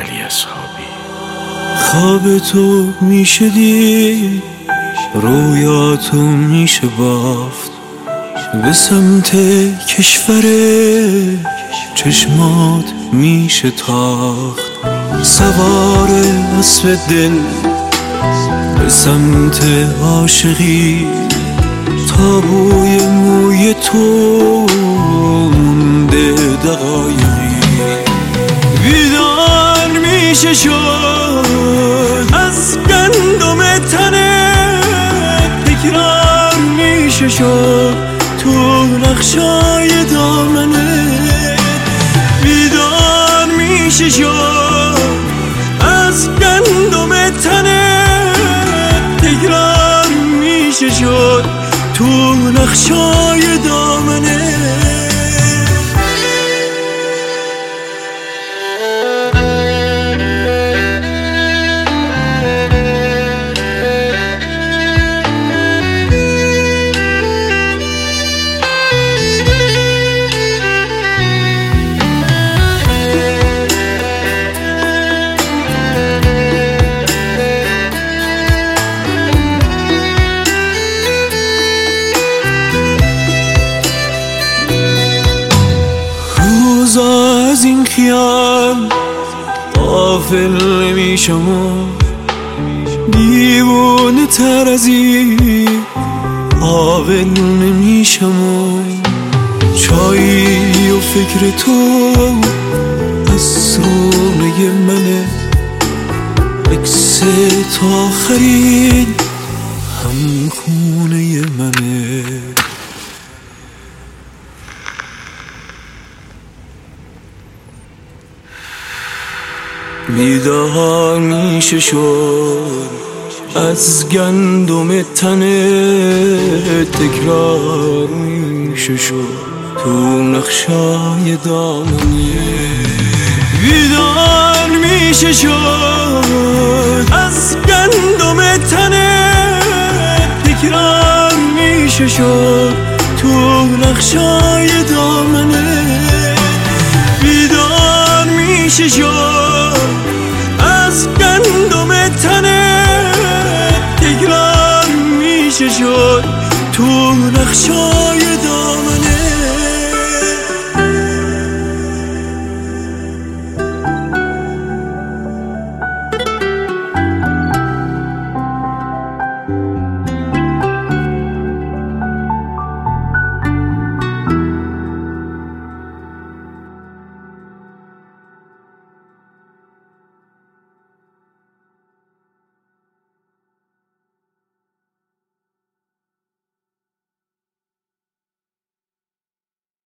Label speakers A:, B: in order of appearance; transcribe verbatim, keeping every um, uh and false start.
A: علی اصحابی.
B: خواب تو میشه دید، رویاتو میشه بافت، به سمت کشور چشمات میشه تاخت، سوار اسب دل به سمت عاشقی، تا بوی موی تو مونده دقایقی. بیدار میشه شد از گندم تنت، تکرار میشه شد تو نقشای دامنت. بیدار میشه شد از گندم تنت، تکرار میشه شد تو نقشای دامنت. از این خیال غافل نمیشم و دیوانه تر از این قابل نمیشم و چایی و فکر تو از سرونه منه، عکس تا آخرین هم خونه منه. بیدار میشه شد از گندم تنه، تکرار میشه شد تو نقشای دامنه. بیدار میشه شد از گندم تنه، تکرار میشه شد تو نقشای